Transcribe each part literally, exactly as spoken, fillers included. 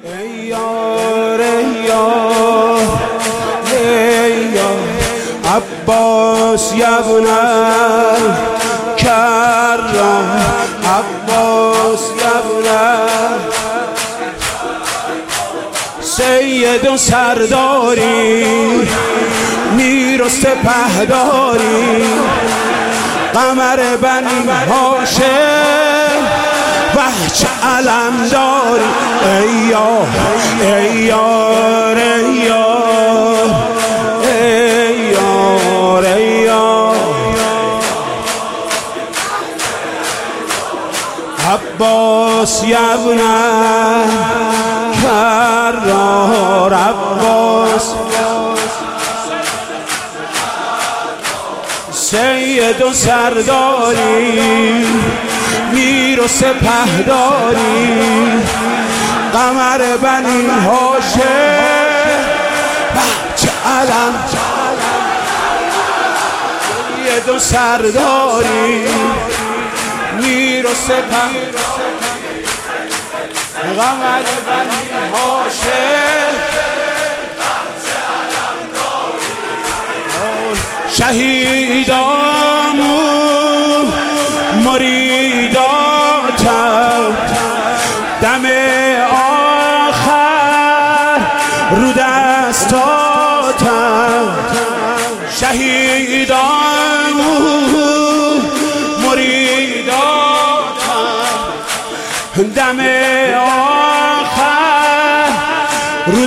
ای یار ای یار ای یار عباس یبن کرام عباس یبن سید و سرداری میر و سپهداری قمر بنی هاشم وحش علم داری ای یار ای یار ای یار ای یار ای یار عباس یبن کرار عباس سید و سرداری میر و سپهداری قمر بنی هاشم بچه علم سید و سرداری میر و سپهداری قمر بنی هاشم شهیدامون مریداتم دم آخر رو دستاتم شهیدامون مریداتم دم آخر رو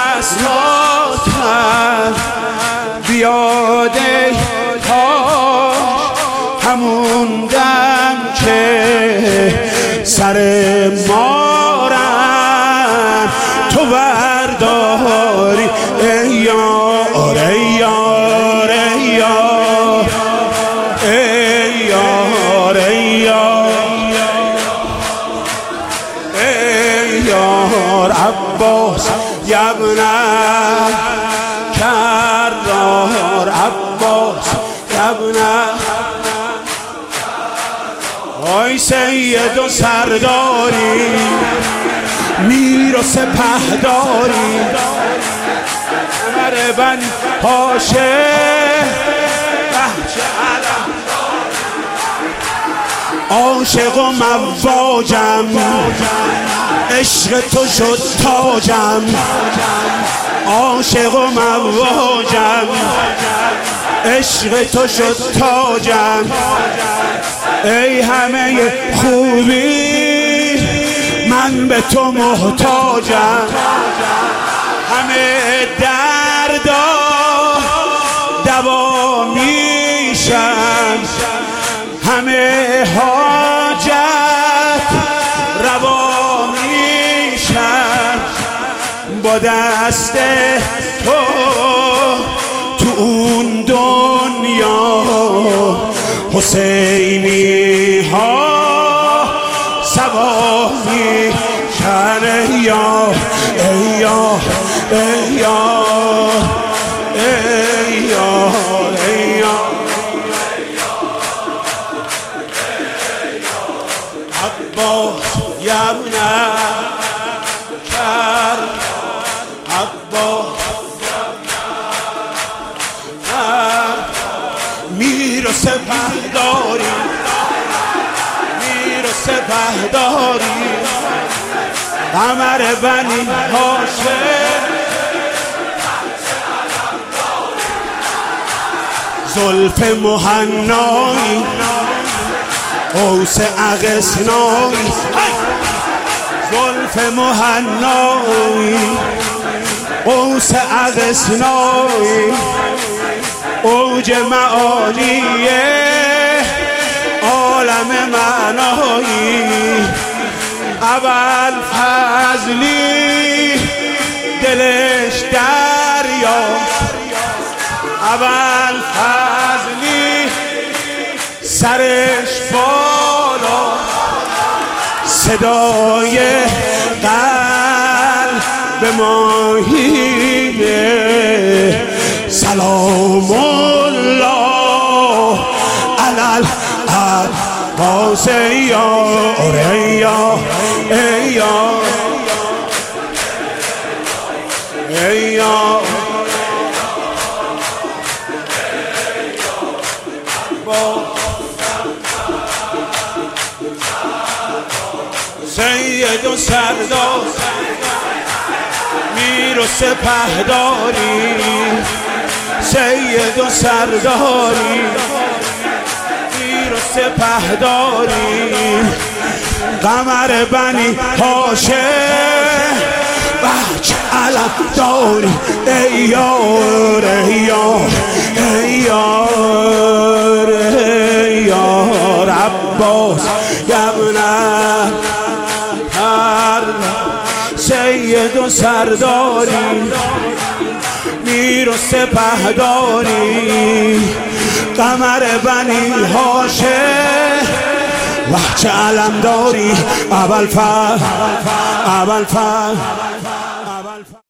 دستاتم بیاده همون دم که سر مارم تو برداری ای یار ای یار ای یار ای یار ای یار ای یار عباس یبن کرار عباس یبن آی سید و سرداری میر و سپهداری قمر بنی هاشم بچه علم عاشق و مواجم عشق تو شد تاجم عاشق و مواجم عشق تو شد تاجم ای همه خوبی من به تو محتاجم همه دردا دوا میشم همه حاجت روا میشم با دست تو تو اون دنیا حسینی ها سوا میشن ای یار ای یار ای یار ای یار ای یار عباس یبن کر عباس میر و سپهداری میر و سپهداری قمر بنی هاشم زلف مهنایی قوس اغسنایی زلف مهنایی قوس اغسنایی اوج معالیه عالم معنایی اول فضلی دلش دریا اول فضلی سرش بالا صدای قلب ماهینه سلام الله علل عباس ای یار ای یار ای یار ای یار سید و سردار میر و سپهداری سید و سرداری میر و سپهداری قمر بنی هاشم بچ علم داری ای یار ای یار ای یار ای یار عباس یبنه سید و سرداری میر و سپهداری قمر بنی هاشم وحچه علم داری ابوالفضل ابوالفضل